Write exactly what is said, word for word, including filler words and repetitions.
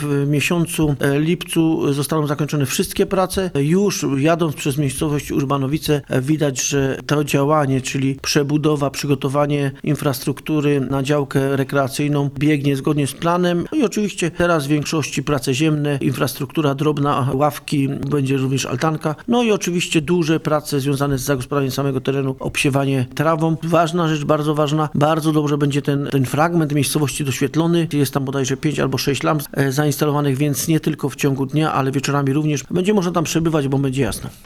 W miesiącu lipcu zostaną zakończone wszystkie prace. Już jadąc przez miejscowość Urbanowice widać, że to działanie, czyli przebudowa, przygotowanie infrastruktury na działkę rekreacyjną biegnie zgodnie z planem. No i oczywiście teraz w większości prace ziemne, infrastruktura drobna, ławki, będzie również altanka. No i oczywiście duże prace związane z zagospodarowaniem samego terenu, obsiewanie trawą. Ważna rzecz, bardzo ważna, bardzo dobrze będzie ten, ten fragment miejscowości doświetlony. Jest tam bodajże pięć albo sześć lamp zainstalowanych, więc nie tylko w ciągu dnia, ale wieczorami również będzie można tam przebywać, bo będzie jasno.